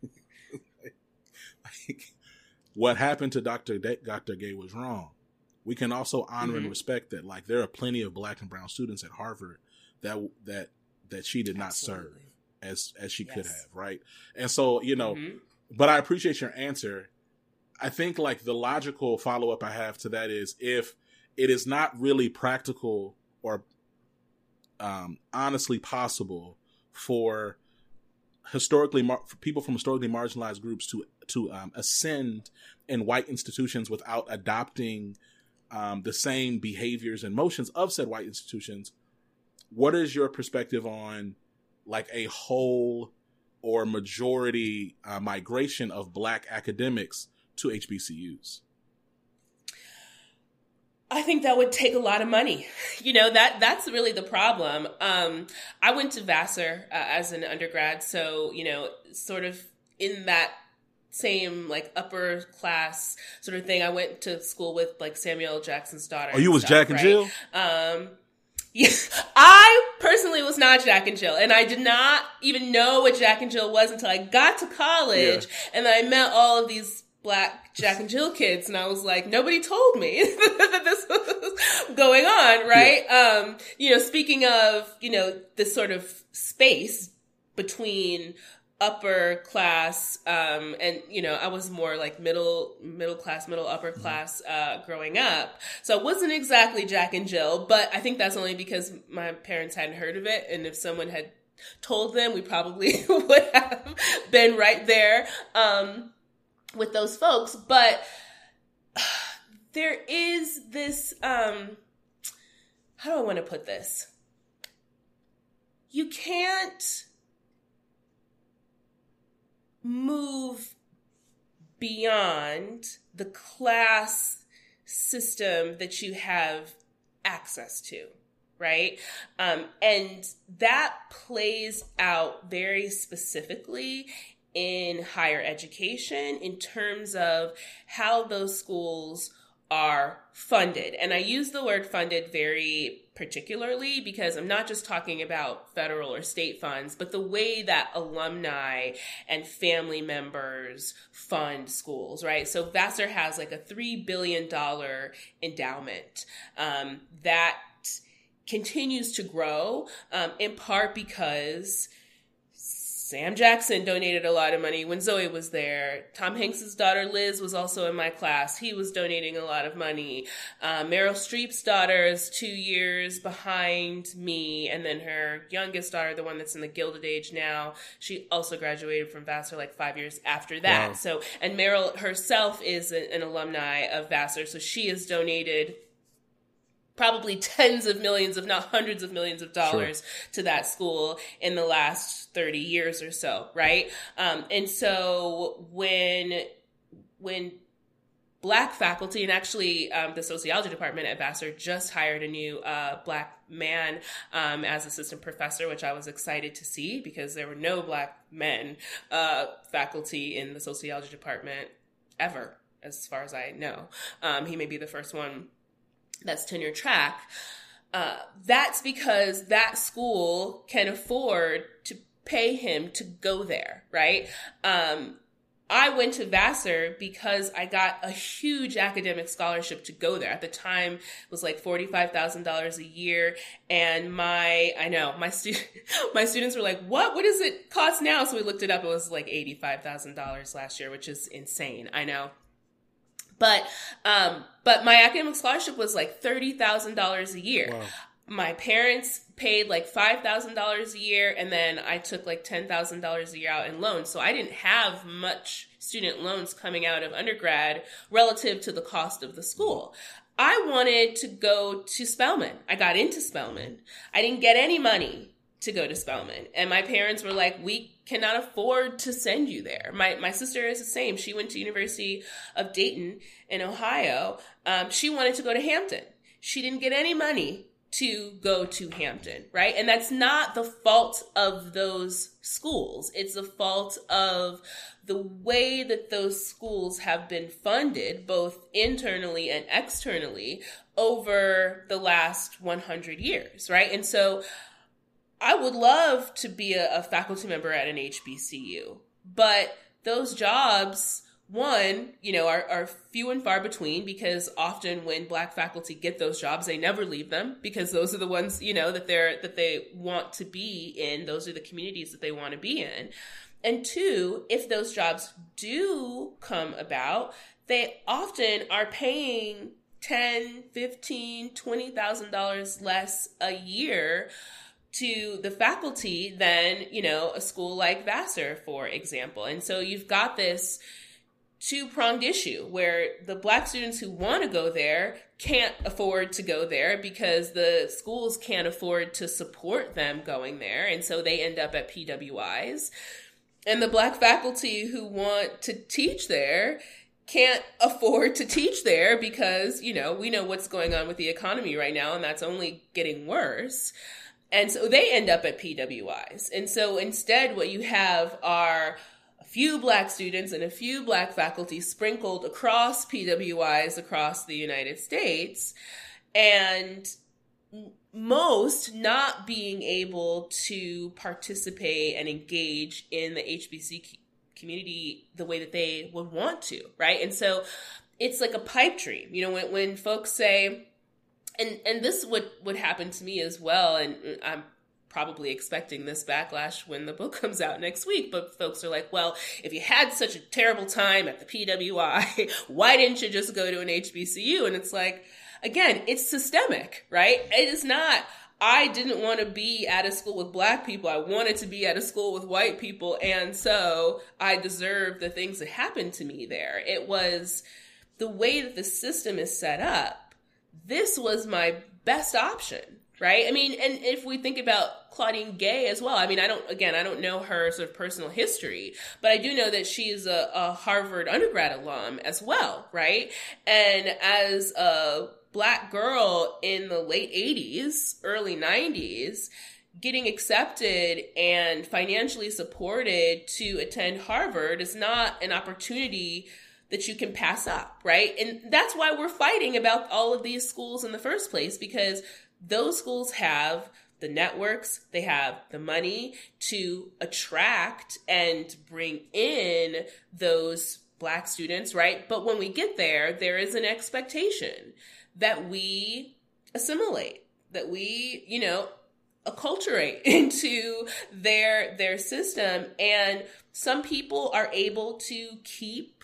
Like, what happened to Doctor Da- Doctor Gay was wrong. We can also honor mm-hmm. and respect that, like, there are plenty of black and brown students at Harvard that that that she did not Absolutely. serve as as she yes. could have, right? And so, you know, mm-hmm. but I appreciate your answer. I think, like, the logical follow up I have to that is if it is not really practical or um, honestly possible for historically mar- for people from historically marginalized groups to to um, ascend in white institutions without adopting um, the same behaviors and motions of said white institutions. What is your perspective on like a whole or majority uh, migration of black academics to H B C Us? I think that would take a lot of money. You know, that that's really the problem. Um, I went to Vassar uh, as an undergrad. So, you know, sort of in that same like upper class sort of thing. I went to school with like Samuel Jackson's daughter. Oh, you was stuff, Jack and right? Jill? Um, yeah, I personally was not Jack and Jill, and I did not even know what Jack and Jill was until I got to college, yeah. and then I met all of these Black Jack and Jill kids, and I was like, nobody told me that this was going on, right? Yeah. Um, you know, speaking of, you know, this sort of space between upper class, um, and, you know, I was more like middle, middle class, middle upper class, uh, growing up. So it wasn't exactly Jack and Jill, but I think that's only because my parents hadn't heard of it. And if someone had told them, we probably would have been right there, um, with those folks. But there is this, um, how do I want to put this? You can't move beyond the class system that you have access to, right? Um, and that plays out very specifically in higher education in terms of how those schools are funded. And I use the word funded very particularly because I'm not just talking about federal or state funds, but the way that alumni and family members fund schools, right? So Vassar has like a three billion dollars endowment um, that continues to grow, um, in part because Sam Jackson donated a lot of money when Zoe was there. Tom Hanks's daughter Liz was also in my class. He was donating a lot of money. Uh, Meryl Streep's daughter is two years behind me. And then her youngest daughter, the one that's in the Gilded Age now, she also graduated from Vassar like five years after that. Wow. So, and Meryl herself is a, an alumni of Vassar. So she has donated probably tens of millions, if not hundreds of millions of dollars sure. to that school in the last thirty years or so, right? Um, and so when when Black faculty, and actually um, the sociology department at Vassar just hired a new uh, Black man um, as assistant professor, which I was excited to see because there were no Black men uh, faculty in the sociology department ever, as far as I know. Um, he may be the first one that's tenure track. Uh, that's because that school can afford to pay him to go there, right? Um, I went to Vassar because I got a huge academic scholarship to go there. At the time, it was like forty-five thousand dollars a year. And my, I know, my, stu- my students were like, what? What does it cost now? So we looked it up. It was like eighty-five thousand dollars last year, which is insane. I know. But, um, but my academic scholarship was like thirty thousand dollars a year. Wow. My parents paid like five thousand dollars a year, and then I took like ten thousand dollars a year out in loans. So I didn't have much student loans coming out of undergrad relative to the cost of the school. I wanted to go to Spelman. I got into Spelman. I didn't get any money to go to Spelman. And my parents were like, we cannot afford to send you there. My my sister is the same. She went to University of Dayton in Ohio. Um, she wanted to go to Hampton. She didn't get any money to go to Hampton, right? And that's not the fault of those schools. It's the fault of the way that those schools have been funded, both internally and externally, over the last one hundred years, right? And so I would love to be a, a faculty member at an H B C U, but those jobs, one, you know, are, are few and far between because often when Black faculty get those jobs, they never leave them because those are the ones, you know, that they're, that they want to be in. Those are the communities that they want to be in. And two, if those jobs do come about, they often are paying ten, fifteen, twenty thousand dollars less a year to the faculty than, you know, a school like Vassar, for example. And so you've got this two-pronged issue where the Black students who want to go there can't afford to go there because the schools can't afford to support them going there. And so they end up at P W Is. And the Black faculty who want to teach there can't afford to teach there because, you know, we know what's going on with the economy right now, and that's only getting worse. And so they end up at P W Is. And so instead what you have are a few Black students and a few Black faculty sprinkled across P W Is across the United States, and most not being able to participate and engage in the H B C community the way that they would want to, right? And so it's like a pipe dream. You know, when, when folks say, And and this would, would happen to me as well, and I'm probably expecting this backlash when the book comes out next week. But folks are like, well, if you had such a terrible time at the P W I, why didn't you just go to an H B C U? And it's like, again, it's systemic, right? It is not, I didn't want to be at a school with black people. I wanted to be at a school with white people. And so I deserve the things that happened to me there. It was the way that the system is set up. This was my best option, right? I mean, and if we think about Claudine Gay as well, I mean, I don't, again, I don't know her sort of personal history, but I do know that she's a, a Harvard undergrad alum as well, right? And as a Black girl in the late eighties, early nineties, getting accepted and financially supported to attend Harvard is not an opportunity that you can pass up, right? And that's why we're fighting about all of these schools in the first place, because those schools have the networks, they have the money to attract and bring in those Black students, right? But when we get there, there is an expectation that we assimilate, that we, you know, acculturate into their their system. And some people are able to keep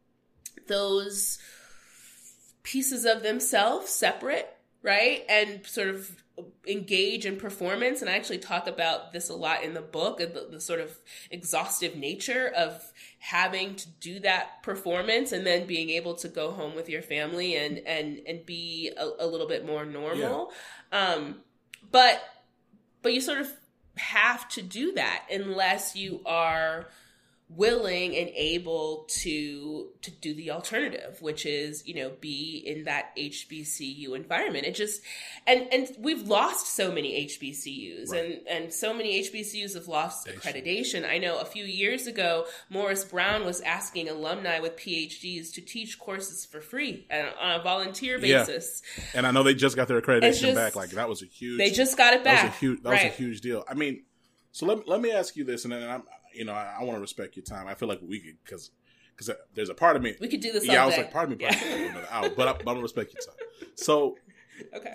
those pieces of themselves separate, right? And sort of engage in performance. And I actually talk about this a lot in the book, the, the sort of exhaustive nature of having to do that performance and then being able to go home with your family and and and be a, a little bit more normal. Yeah. Um, but but you sort of have to do that unless you are willing and able to to do the alternative, which is, you know, be in that H B C U environment. It just, and and we've lost so many H B C Us, right. and and so many H B C Us have lost accreditation. I know a few years ago, Morris Brown was asking alumni with P H Ds to teach courses for free and on a volunteer basis. Yeah. And I know they just got their accreditation just, back. Like that was a huge. They just got it back. That was a huge. That right. was a huge deal. I mean, so let let me ask you this, and then I'm. You know, I, I want to respect your time. I feel like we could, because because there's a part of me. We could do this yeah, all I was day. like, part of me probably yeah. could do another hour, but, I, but I'm going to respect your time. So, okay.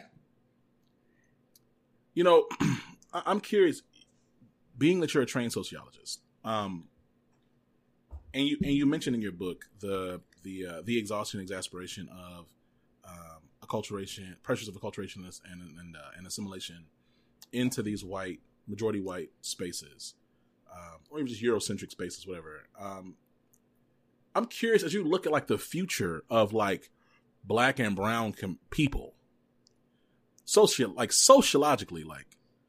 You know, I, I'm curious, being that you're a trained sociologist, um, and you and you mentioned in your book the the uh, the exhaustion and exasperation of um, acculturation, pressures of acculturation and and, uh, and assimilation into these white, majority white spaces. Um, or even just Eurocentric spaces, whatever. Um, I'm curious, as you look at like the future of like Black and brown com- people, social, like sociologically, like,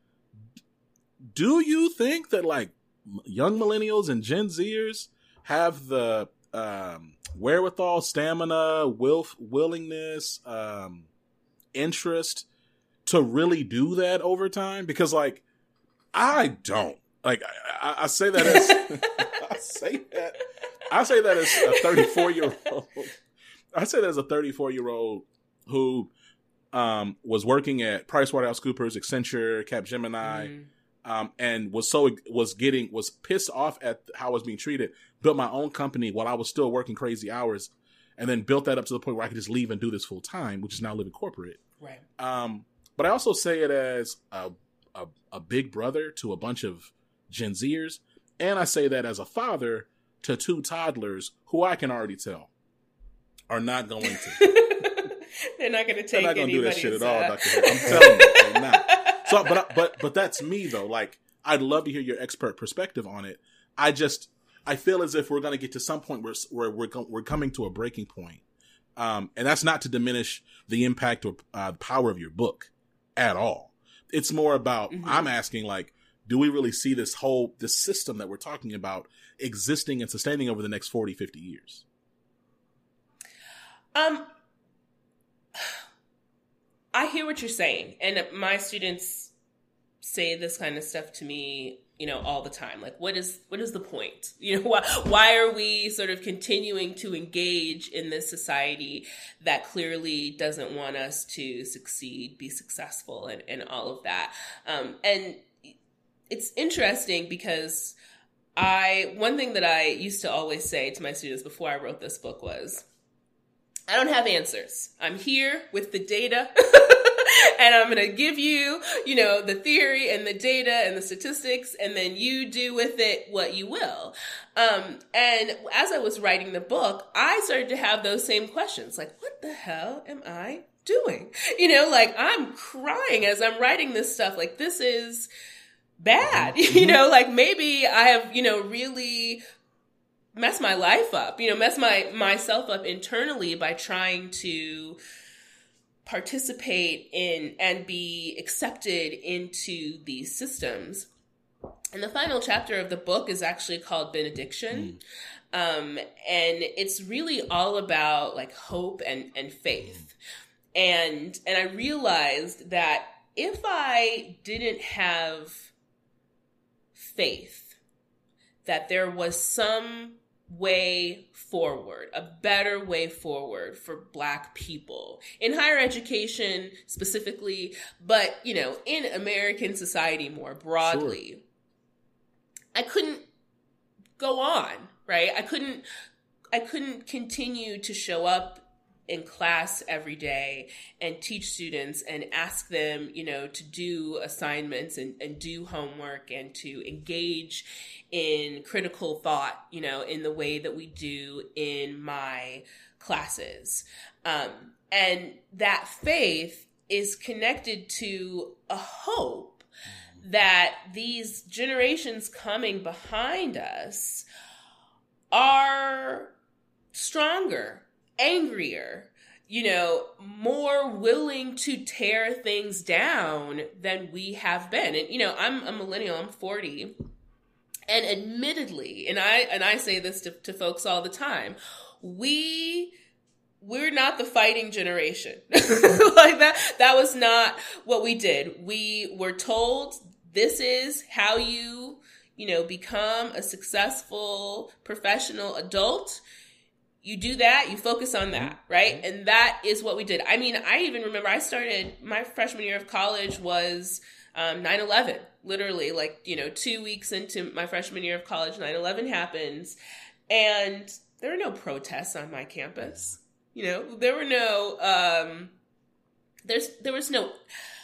do you think that like young millennials and Gen Zers have the um, wherewithal, stamina, will, willingness, um, interest to really do that over time? Because like, I don't. Like I, I say that as I say that I say that as a thirty-four year old. I say that as a thirty-four year old who um, was working at PricewaterhouseCoopers, Accenture, Capgemini, mm-hmm. um, and was so was getting was pissed off at how I was being treated. Built my own company while I was still working crazy hours, and then built that up to the point where I could just leave and do this full time, which is now living corporate. Right. Um, but I also say it as a, a a big brother to a bunch of Gen Zers, and I say that as a father to two toddlers who I can already tell are not going to. They're not going to take. They're not going to do that shit at all, uh... Doctor Hood. I'm telling you, they're not. So, but but but that's me though. Like, I'd love to hear your expert perspective on it. I just I feel as if we're going to get to some point where where we're we're coming to a breaking point, um, and that's not to diminish the impact or uh, power of your book at all. It's more about mm-hmm. I'm asking like. Do we really see this whole, this system that we're talking about existing and sustaining over the next forty, fifty years? Um, I hear what you're saying. And my students say this kind of stuff to me, you know, all the time. Like, what is, what is the point? You know, why, why are we sort of continuing to engage in this society that clearly doesn't want us to succeed, be successful, and, and all of that? Um, and, it's interesting because I, one thing that I used to always say to my students before I wrote this book was, I don't have answers. I'm here with the data and I'm going to give you, you know, the theory and the data and the statistics, and then you do with it what you will. Um, and as I was writing the book, I started to have those same questions. Like, what the hell am I doing? You know, like, I'm crying as I'm writing this stuff. Like, this is bad. Mm-hmm. You know, like, maybe I have, you know, really messed my life up, you know, mess my myself up internally by trying to participate in and be accepted into these systems. And the final chapter of the book is actually called Benediction. Mm. Um, and it's really all about like hope and, and faith. And, and I realized that if I didn't have faith, that there was some way forward, a better way forward for Black people in higher education specifically, but, you know, in American society more broadly. Sure. I couldn't go on, right? I couldn't, I couldn't continue to show up in class every day and teach students and ask them, you know, to do assignments and, and do homework and to engage in critical thought, you know, in the way that we do in my classes. Um, and that faith is connected to a hope that these generations coming behind us are stronger, angrier, you know, more willing to tear things down than we have been. And, you know, I'm a millennial, I'm forty. And admittedly, and I and I say this to, to folks all the time, we we're not the fighting generation. Like that that was not what we did. We were told this is how you, you know, become a successful professional adult. You do that, you focus on that, right? And that is what we did. I mean, I even remember I started, my freshman year of college was um, nine eleven. Literally, like, you know, two weeks into my freshman year of college, nine eleven happens. And there were no protests on my campus. You know, there were no, um, there's, there was no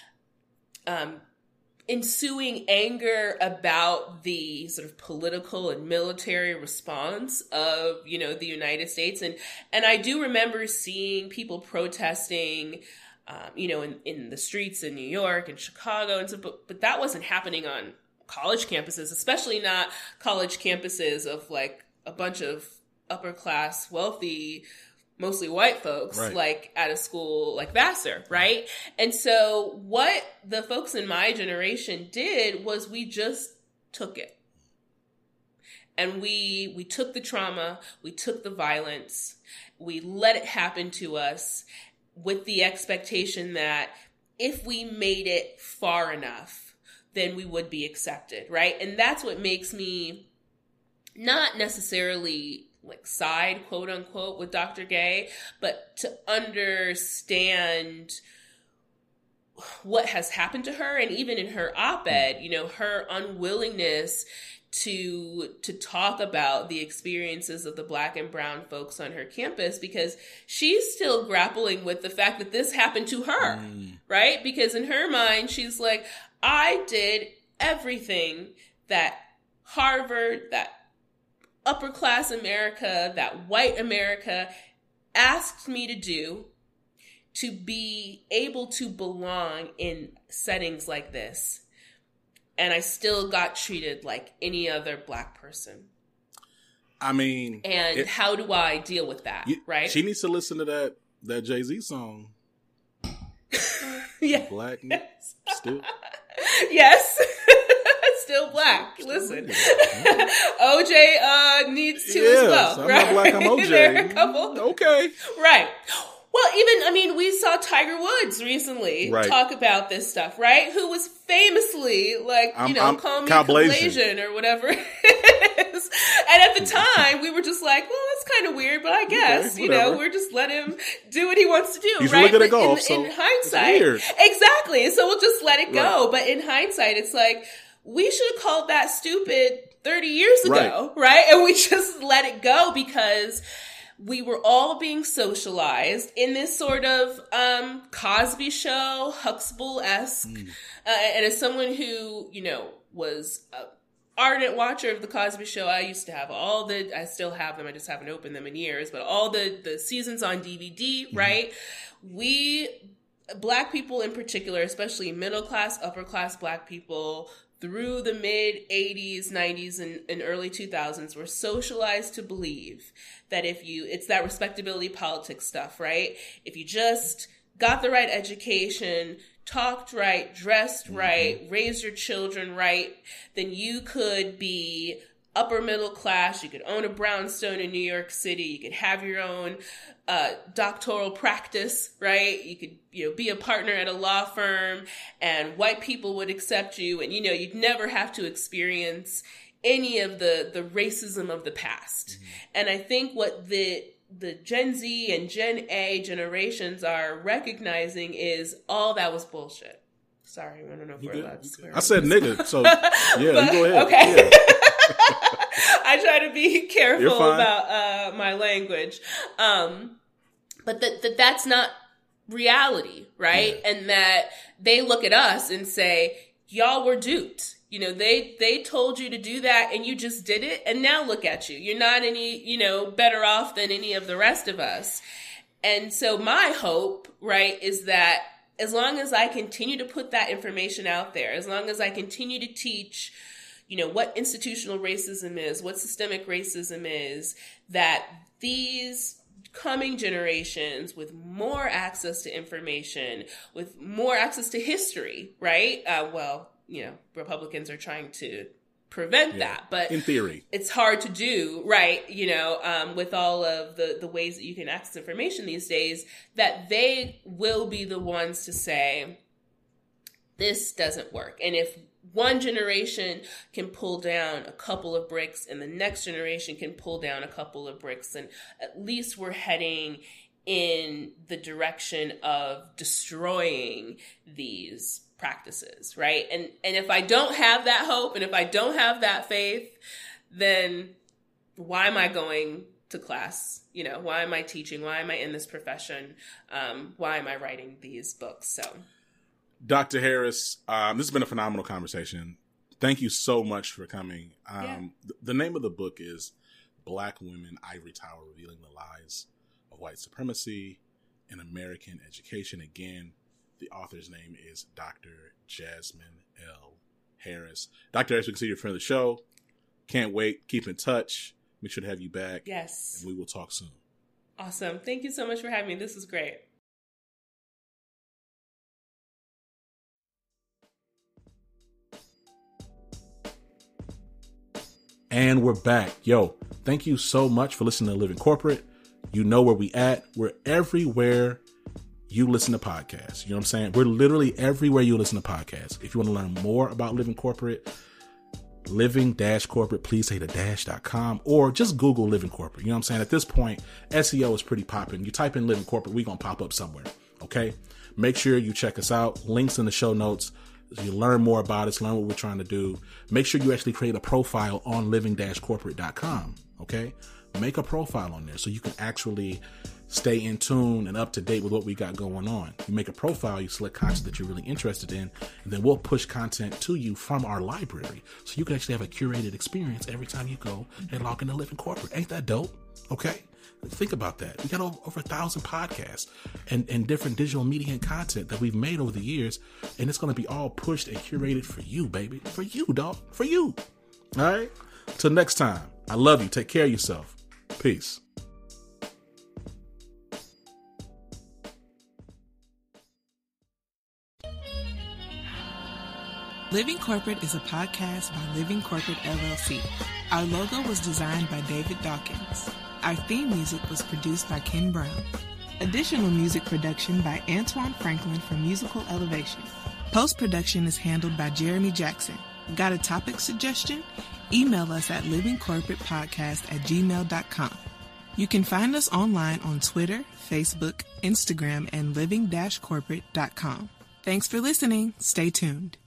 um, ensuing anger about the sort of political and military response of, you know, the United States. And, and I do remember seeing people protesting, um, you know, in, in the streets in New York and Chicago and stuff, but, but that wasn't happening on college campuses, especially not college campuses of like a bunch of upper class, wealthy, mostly white folks, right, like at a school like Vassar, right? And so what the folks in my generation did was we just took it. And we we took the trauma, we took the violence, we let it happen to us with the expectation that if we made it far enough, then we would be accepted, right? And that's what makes me not necessarily like side, quote unquote, with Doctor Gay, but to understand what has happened to her. And even in her op-ed, you know, her unwillingness to to talk about the experiences of the Black and brown folks on her campus, because she's still grappling with the fact that this happened to her, mm. right? Because in her mind, she's like, I did everything that Harvard, that upper class America, that white America asked me to do to be able to belong in settings like this. And I still got treated like any other Black person. I mean... And it, how do I deal with that, you, right? She needs to listen to that that Jay-Z song. Yeah. Black, still... Yes. Still Black. Listen. O J uh, needs to yes, as well, I'm right? not Black, I'm O J. There are a couple. Okay. Right. Well, even, I mean, we saw Tiger Woods recently right. talk about this stuff, right? Who was famously like, you I'm, know, I'm call me Caucasian or whatever it is. And at the time, we were just like, well, that's kind of weird, but I guess, okay, you know, we're just let him do what he wants to do, He's right? Really good at golf, in, so in hindsight, exactly. So we'll just let it go. Right. But in hindsight, it's like, we should have called that stupid thirty years ago, right? right? And we just let it go because we were all being socialized in this sort of um, Cosby Show, Huxtable-esque. Mm. Uh, and as someone who, you know, was an ardent watcher of the Cosby Show, I used to have all the, I still have them, I just haven't opened them in years, but all the, the seasons on D V D, mm. right? We, Black people in particular, especially middle class, upper class Black people, through the mid eighties, nineties, and, and early two thousands, were socialized to believe that if you, it's that respectability politics stuff, right? If you just got the right education, talked right, dressed mm-hmm. right, raised your children right, then you could be upper middle class, you could own a brownstone in New York City, you could have your own uh, doctoral practice, right? You could, you know, be a partner at a law firm, and white people would accept you, and, you know, you'd never have to experience any of the, the racism of the past. Mm-hmm. And I think what the the Gen Z and Gen A generations are recognizing is all that was bullshit. Sorry, I don't know if you we're did. allowed to swear. I said nigga, so yeah, but, you go ahead. Okay. Yeah. I try to be careful about uh, my language. Um, but that, that that's not reality, right? Yeah. And that they look at us and say, y'all were duped. You know, they, they told you to do that and you just did it. And now look at you. You're not any, you know, better off than any of the rest of us. And so my hope, right, is that as long as I continue to put that information out there, as long as I continue to teach, you know, what institutional racism is, what systemic racism is, that these coming generations with more access to information, with more access to history, right? Uh, well, you know, Republicans are trying to prevent yeah, that, but in theory, it's hard to do, right? You know, um, with all of the, the ways that you can access information these days, that they will be the ones to say, this doesn't work. And if one generation can pull down a couple of bricks and the next generation can pull down a couple of bricks, and at least we're heading in the direction of destroying these practices, right? And and if I don't have that hope, and if I don't have that faith, then why am I going to class? You know, why am I teaching? Why am I in this profession? Um, why am I writing these books? So, Doctor Harris, um, this has been a phenomenal conversation. Thank you so much for coming. Um, yeah. th- the name of the book is Black Women, Ivory Tower, Revealing the Lies of White Supremacy in American Education. Again, the author's name is Doctor Jasmine L. Harris. Doctor Harris, we can see you're a friend of the show. Can't wait. Keep in touch. Make sure to have you back. Yes. And we will talk soon. Awesome. Thank you so much for having me. This was great. And we're back. Yo, thank you so much for listening to Living Corporate. You know where we at. We're everywhere you listen to podcasts. You know what I'm saying? We're literally everywhere you listen to podcasts. If you want to learn more about Living Corporate, living dash corporate, please say the dash dot com, or just Google Living Corporate. You know what I'm saying? At this point, S E O is pretty popping. You type in Living Corporate, we're going to pop up somewhere. Okay? Make sure you check us out. Links in the show notes. You learn more about us, learn what we're trying to do. Make sure you actually create a profile on living dash corporate dot com. Okay? Make a profile on there so you can actually stay in tune and up to date with what we got going on. You make a profile, you select content that you're really interested in, and then we'll push content to you from our library. So you can actually have a curated experience every time you go and log into Living Corporate. Ain't that dope? Okay? Think about that. We got over, over a thousand podcasts and, and different digital media and content that we've made over the years, and it's going to be all pushed and curated for you, baby. For you, dog. For you. All right? Till next time. I love you. Take care of yourself. Peace. Living Corporate is a podcast by Living Corporate L L C. Our logo was designed by David Dawkins. Our theme music was produced by Ken Brown. Additional music production by Antoine Franklin for Musical Elevation. Post-production is handled by Jeremy Jackson. Got a topic suggestion? Email us at livingcorporatepodcast at gmail dot com. You can find us online on Twitter, Facebook, Instagram, and living dash corporate dot com. Thanks for listening. Stay tuned.